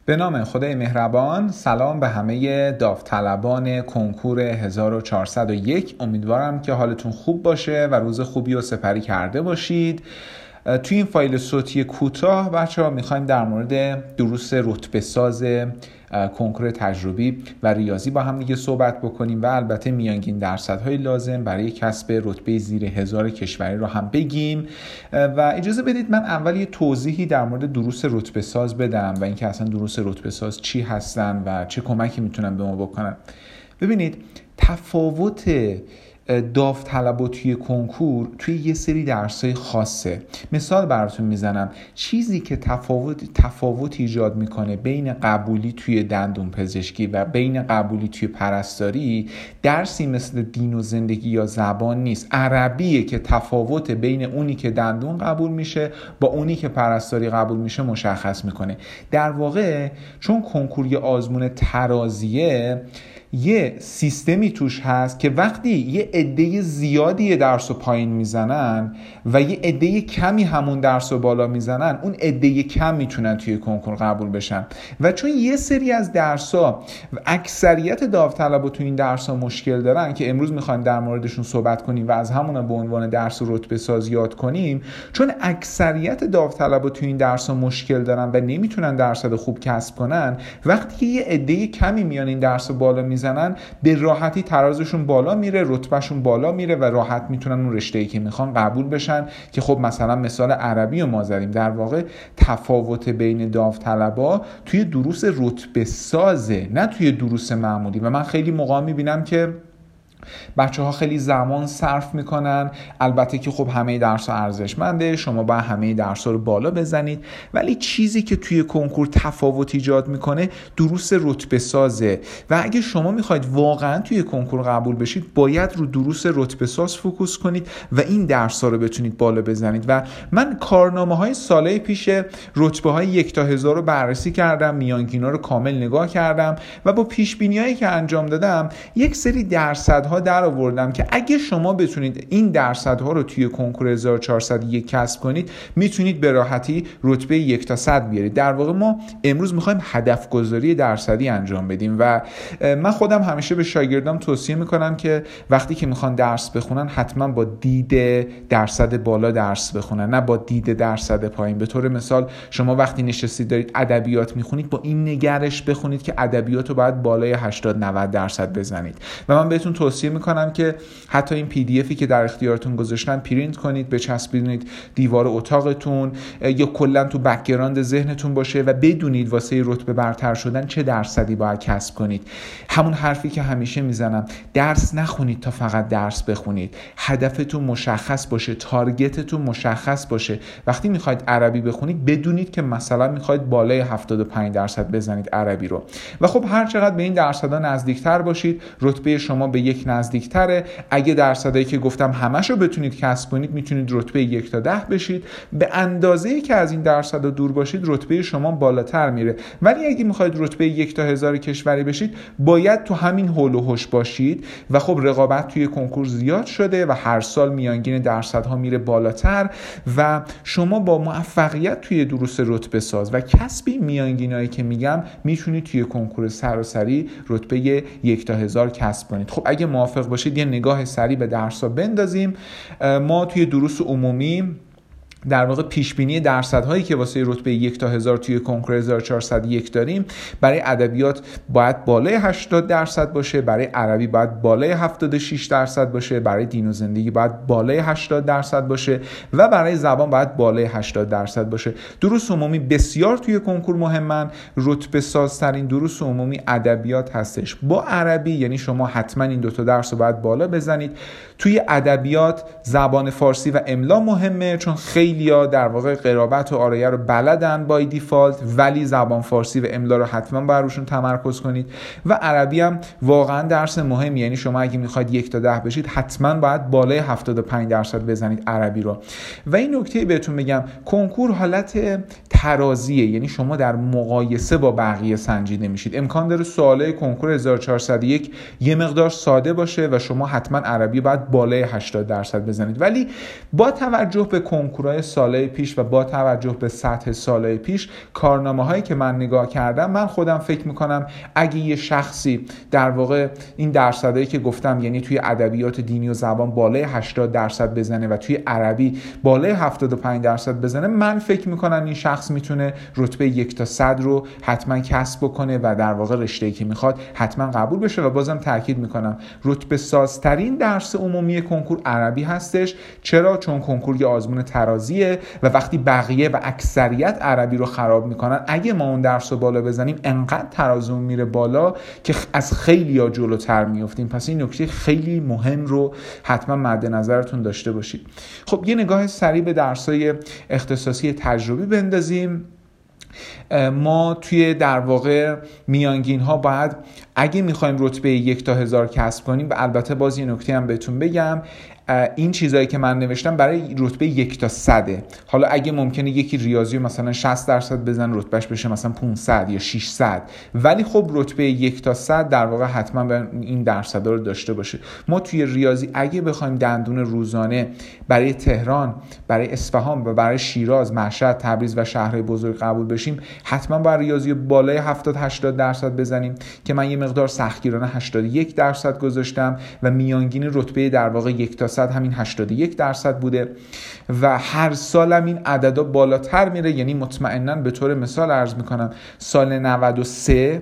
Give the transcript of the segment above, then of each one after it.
به نام خدای مهربان. سلام به همه داوطلبان کنکور 1401. امیدوارم که حالتون خوب باشه و روز خوبی رو سپری کرده باشید. توی این فایل صوتی کوتاه بچه‌ها میخوایم در مورد دروس رتبه ساز کنکور تجربی و ریاضی با هم دیگه صحبت بکنیم و البته میانگین درصدهای لازم برای کسب رتبه زیر 1000 کشوری رو هم بگیم. و اجازه بدید من اول یه توضیحی در مورد دروس رتبه ساز بدم و اینکه اصلا دروس رتبه ساز چی هستن و چه کمکی میتونن به ما بکنن. ببینید، تفاوت داوطلبا توی کنکور توی یه سری درسای خاصه. مثال براتون میزنم. چیزی که تفاوت ایجاد میکنه بین قبولی توی دندون پزشکی و بین قبولی توی پرستاری، درسی مثل دین و زندگی یا زبان نیست. عربیه که تفاوت بین اونی که دندون قبول میشه با اونی که پرستاری قبول میشه مشخص میکنه. در واقع چون کنکور یه آزمون ترازیه، یه سیستمی توش هست که وقتی یه عده زیادی درس رو پایین میزنن و یه عده کمی همون درس رو بالا میزنن، اون عده کم میتونن توی کنکور قبول بشن. و چون یه سری از درس‌ها و اکثریت داوطلبا توی این درس‌ها مشکل دارن که امروز میخوایم در موردشون صحبت کنیم و از همون به عنوان درس رتبه ساز یاد کنیم، چون اکثریت داوطلبا توی این درس‌ها مشکل دارن و نمیتونن درصد خوب کسب کنن، وقتی یه عده کمی میان این درس رو بالا میزنن به راحتی ترازشون بالا میره، رتبهشون بالا میره و راحت میتونن اون رشته‌ای که میخوان قبول بشن. که خب مثلا مثال عربی رو ما زدیم. در واقع تفاوت بین داوطلبا توی دروس رتبه سازه، نه توی دروس معمولی. و من خیلی موقع میبینم که بچه‌ها خیلی زمان صرف میکنن. البته که خب همه درس‌ها ارزشمنده، شما باید همه درس‌ها رو بالا بزنید، ولی چیزی که توی کنکور تفاوت ایجاد میکنه دروس رتبه سازه. و اگه شما میخواید واقعا توی کنکور قبول بشید، باید رو دروس رتبه ساز فوکوس کنید و این درس‌ها رو بتونید بالا بزنید. و من کارنامه‌های سالهای پیش رتبه‌های 1 تا 1000 رو بررسی کردم، میانگینا رو کامل نگاه کردم و با پیش‌بینی‌هایی که انجام دادم یک سری درصدها در آوردم که اگه شما بتونید این درصدها رو توی کنکور 1401 کسب کنید، میتونید به راحتی رتبه 1 تا 100 بیارید. در واقع ما امروز میخوایم هدف گذاری درصدی انجام بدیم و من خودم همیشه به شاگردام توصیه میکنم که وقتی که میخوان درس بخونن حتما با دید درصد بالا درس بخونن، نه با دید درصد پایین. به طور مثال شما وقتی نشستید دارید ادبیات میخونید، با این نگرش بخونید که ادبیات رو باید بالای 80-90 درصد بزنید. و من بهتون توصیه میکنم که حتی این PDF که در اختیارتون گذاشتن پرینت کنید، بچسبونید دیوار اتاقتون یا کلا تو بک‌گراند ذهنتون باشه و بدونید واسه رتبه برتر شدن چه درصدی باید کسب کنید. همون حرفی که همیشه میزنم، درس نخونید تا فقط درس بخونید. هدفتون مشخص باشه، تارگتتون مشخص باشه. وقتی میخواید عربی بخونید، بدونید که مثلا میخواید بالای 75 درصد بزنید عربی رو. و خب هر چقدر به این درصدا نزدیکتر باشید، رتبه شما به 1 نزدیکتره. اگه درصدایی که گفتم همشو بتونید کسب کنید، میتونید رتبه 1 تا 10 بشید. به اندازه‌ای که از این درصدا دور باشید، رتبه شما بالاتر میره. ولی اگه میخواید رتبه 1 تا 1000 کشوری بشید، باید تو همین هول و هوش باشید. و خب رقابت توی کنکور زیاد شده و هر سال میانگین درصدها میره بالاتر و شما با موفقیت توی دروس رتبه ساز و کسب میانگینایی که میگم، میتونید توی کنکور سراسری رتبه 1 تا 1000 کسب کنید. خب اگه موافق باشید یه نگاه سریع به درس‌ها بندازیم. ما توی دروس عمومی در واقع پیشبینی درصدهایی که واسه رتبه 1 تا 1000 توی کنکور 1401 داریم، برای ادبیات باید بالای 80 درصد باشه، برای عربی باید بالای 76 درصد باشه، برای دین و زندگی باید بالای 80 درصد باشه و برای زبان باید بالای 80 درصد باشه. دروس عمومی بسیار توی کنکور مهمن. رتبه سازترین دروس عمومی ادبیات هستش با عربی، یعنی شما حتما این 2 تا درس رو باید بالا بزنید. توی ادبیات زبان فارسی و املا مهمه، چون خیلی‌ها در واقع قرابت و آرایه رو بلدن بای دیفالت، ولی زبان فارسی و املا رو حتما باید روشون تمرکز کنید. و عربی هم واقعا درس مهمی، یعنی شما اگه میخواید 1 تا 10 بشید، حتما باید بالای 75 درصد بزنید عربی رو. و این نکته بهتون بگم، کنکور حالت ترازیه، یعنی شما در مقایسه با بقیه سنجیده میشید. امکان داره سوالای کنکور 1401 یه مقدار ساده باشه و شما حتما عربی باید بالای 80 درصد بزنید، ولی با توجه به کنکورهای مقایسه سالهای پیش و با توجه به سطح سالهای پیش، کارنامه‌هایی که من نگاه کردم، من خودم فکر میکنم اگه یه شخصی در واقع این درصدایی که گفتم، یعنی توی ادبیات دینی و زبان بالای 80% بزنه و توی عربی بالای 75% بزنه، من فکر میکنم این شخص میتونه رتبه 1 تا 100 رو حتما کسب بکنه و در واقع رشته‌ای که میخواد حتما قبول بشه. و بازم تاکید میکنم رتبه سازترین درس عمومی کنکور عربی هستش. چرا؟ چون کنکور یه آزمون ترازیه و وقتی بقیه و اکثریت عربی رو خراب میکنن، اگه ما اون درس رو بالا بزنیم انقدر ترازمون میره بالا که از خیلی‌ها جلوتر میافتیم. پس این نکته خیلی مهم رو حتما مد نظرتون داشته باشید. خب یه نگاه سریع به درس‌های اختصاصی تجربی بندازیم. ما توی در واقع میانگین ها باید اگه میخوایم رتبه 1 تا 1000 کسب کنیم، و البته باز یه نکته هم بهتون بگم، این چیزایی که من نوشتم برای رتبه 1 تا 100. حالا اگه ممکنه یکی ریاضی مثلا 60% بزنه رتبهش بشه مثلا 500 یا 600، ولی خب رتبه 1 تا 100 در واقع حتما این درصدا رو داشته باشه. ما توی ریاضی اگه بخوایم دندون روزانه برای تهران، برای اصفهان و برای شیراز، مشهد، تبریز و شهرهای بزرگ قبول بشیم، حتما باید ریاضی بالای 70-80% بزنیم که من یه مقدار سختگیرانه 81% گذاشتم و میانگین رتبه در واقع 1 تا 100 همین 81% بوده و هر سالم این عددا بالاتر میره. یعنی مطمئناً به طور مثال عرض میکنم سال 93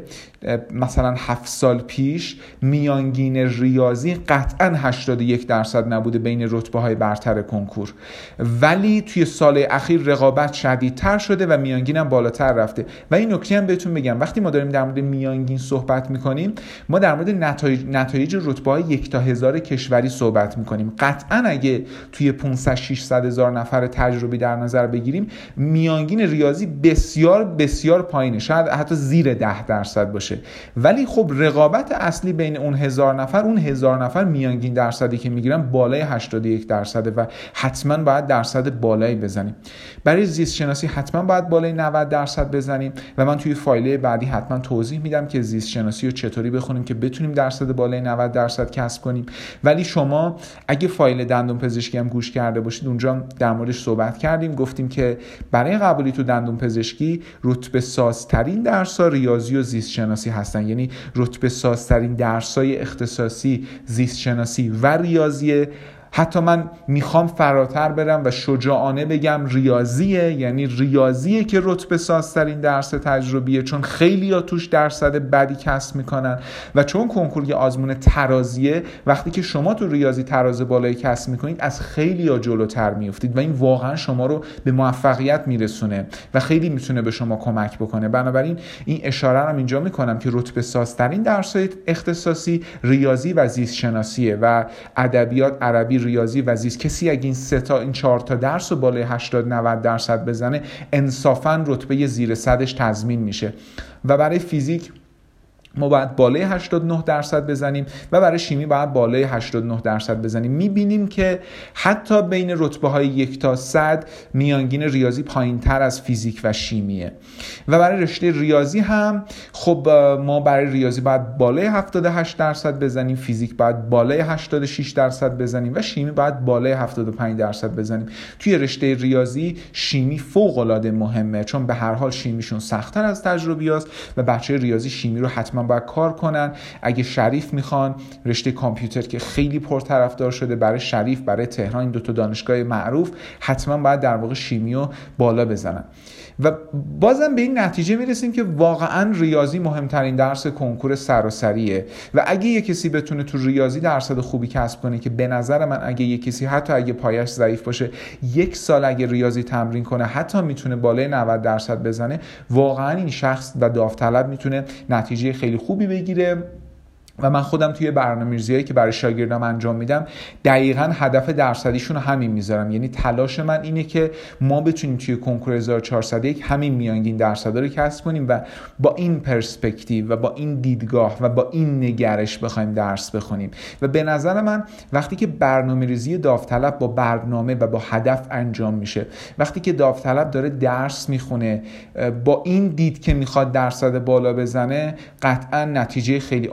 مثلا 7 سال پیش میانگین ریاضی قطعاً 81% نبوده بین رتبه های برتر کنکور، ولی توی سال اخیر رقابت شدیدتر شده و میانگینم بالاتر رفته. و این نکته هم بهتون بگم، وقتی ما داریم در مورد میانگین صحبت میکنیم، ما در مورد نتایج رتبه های 1 تا 1000 کشوری صحبت میکنیم. قطعاً اگه توی 500-600 هزار نفر تجربی در نظر بگیریم، میانگین ریاضی بسیار بسیار پایینه، شاید حتی زیر 10% باشه، ولی خب رقابت اصلی بین اون 1000 نفر، اون 1000 نفر میانگین درصدی که میگیرن بالای 81% و حتما باید درصد بالایی بزنیم. برای زیست شناسی حتما باید بالای 90% بزنیم و من توی فایل بعدی حتما توضیح میدم که زیست شناسی رو چطوری بخونیم که بتونیم درصد بالای 90% کسب کنیم. ولی شما اگه فایل دندون پزشکی هم گوش کرده باشید، اونجا در موردش صحبت کردیم، گفتیم که برای قبولی تو دندون پزشکی رتبه سازترین درس‌ها ریاضی و زیست شناسی هستن. یعنی رتبه سازترین درس‌های اختصاصی زیست شناسی و ریاضیه. حتی من میخوام فراتر برم و شجاعانه بگم ریاضیه، یعنی ریاضیه که رتبه سازترین درس تجربیه، چون خیلی ها توش درصد بدی کسب میکنن و چون کنکور یه آزمون ترازیه، وقتی که شما تو ریاضی تراز بالایی کسب میکنید از خیلی ها جلوتر میافتید و این واقعا شما رو به موفقیت میرسونه و خیلی میتونه به شما کمک بکنه. بنابراین این اشاره رو اینجا میکنم که رتبه سازترین درس‌های اختصاصی ریاضی و زیست شناسیه و ادبیات، عربی، ریاضی و زیست. کسی اگه این 4 تا درس رو بالای 80-90% بزنه، انصافاً رتبه زیر 100ش تضمین میشه. و برای فیزیک ما باید بالای 89% بزنیم و برای شیمی باید بالای 89% بزنیم. میبینیم که حتی بین رتبه های 1 تا 100 میانگین ریاضی پایین تر از فیزیک و شیمیه. و برای رشته ریاضی هم خب ما برای ریاضی باید بالای 78% بزنیم، فیزیک باید بالای 86% بزنیم و شیمی باید بالای 75% بزنیم. توی رشته ریاضی شیمی فوق العاده مهمه، چون به هر حال شیمیشون سخت‌تر از تجربیاست و بچه ریاضی شیمی رو حتما باید کار کنن. اگه شریف میخوان، رشته کامپیوتر که خیلی پرطرفدار شده، برای شریف، برای تهران، این 2 دانشگاه معروف، حتما باید در واقع شیمی رو بالا بزنن. و بازم به این نتیجه میرسیم که واقعا ریاضی مهمترین درس کنکور سراسریه و اگه یک کسی بتونه تو ریاضی درصد خوبی کسب کنه، که به نظر من اگه یک کسی حتی اگه پایش ضعیف باشه 1 سال اگه ریاضی تمرین کنه، حتی میتونه بالای 90% بزنه، واقعا این شخص و داوطلب میتونه نتیجه خیلی خوبی بگیره. و من خودم توی برنامه‌ریزیایی که برای شاگردام انجام میدم دقیقاً هدف درصدیشون رو همین میذارم. یعنی تلاش من اینه که ما بتونیم توی کنکور 1401 همین میانگین درصدا رو کسب کنیم و با این پرسپکتیو و با این دیدگاه و با این نگرش بخوایم درس بخونیم. و به نظر من وقتی که برنامه‌ریزی داوطلب با برنامه و با هدف انجام میشه، وقتی که داوطلب داره درس میخونه با این دید که میخواد درصد بالا بزنه، قطعاً نتیجه خیلی عالی میگیره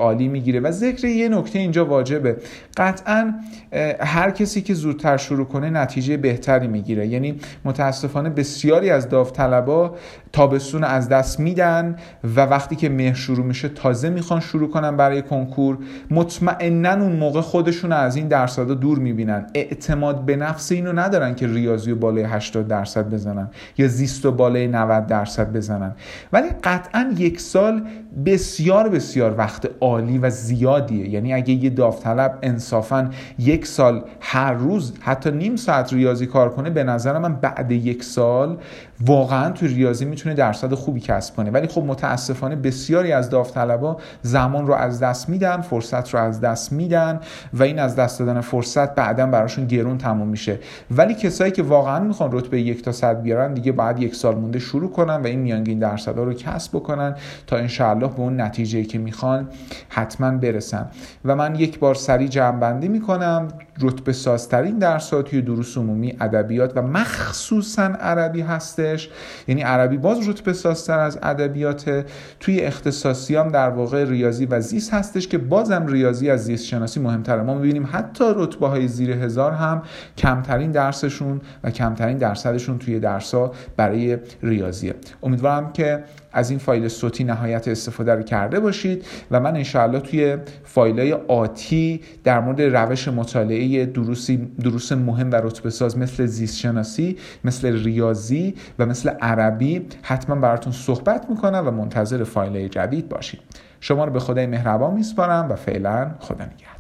میگیره. و ذکر یه نکته اینجا واجبه، قطعا هر کسی که زودتر شروع کنه نتیجه بهتری میگیره. یعنی متاسفانه بسیاری از داوطلبا تابستون از دست میدن و وقتی که مهر شروع میشه تازه میخوان شروع کنن برای کنکور. مطمئناً اون موقع خودشون از این درصدا دور میبینن، اعتماد به نفس اینو ندارن که ریاضی و بالای 80% بزنن یا زیست و بالای 90% بزنن. ولی قطعاً یک سال بسیار بسیار وقت عالی و زیادیه. یعنی اگه یه داوطلب انصافاً یک سال هر روز حتی نیم ساعت ریاضی کار کنه، به نظر من بعد یک سال واقعاً تو ریاضی میتونه درصد خوبی کسب کنه. ولی خب متاسفانه بسیاری از داوطلبا زمان رو از دست میدن، فرصت رو از دست میدن و این از دست دادن فرصت بعداً براشون گرون تموم میشه. ولی کسایی که واقعاً میخوان رتبه 1 تا 100 بیارن دیگه باید یک سال مونده شروع کنن و این میانگین درصدا رو کسب بکنن تا انشاءالله به اون نتیجه‌ای که میخوان حتما برسن. و من یک بار سریع جمع‌بندی میکنم. رتبه سازترین درس‌ها توی دروس عمومی ادبیات و مخصوصاً عربی هستش. یعنی عربی باز رتبه سازتر از ادبیات. توی اختصاصی هم در واقع ریاضی و زیست هستش که بازم ریاضی از زیست شناسی مهمتره. ما می‌بینیم حتی رتبه‌های زیر 1000 هم کمترین درسشون و کمترین درصدشون توی درس‌ها برای ریاضیه. امیدوارم که از این فایل صوتی نهایت استفاده رو کرده باشید و من انشاءالله توی فایل‌های آتی در مورد روش مطالعه دروس مهم و رتبه ساز مثل زیست شناسی، مثل ریاضی و مثل عربی حتما براتون صحبت میکنم و منتظر فایل‌های جدید باشید. شما رو به خدای مهربان میسپارم و فعلا خدا نگهدار.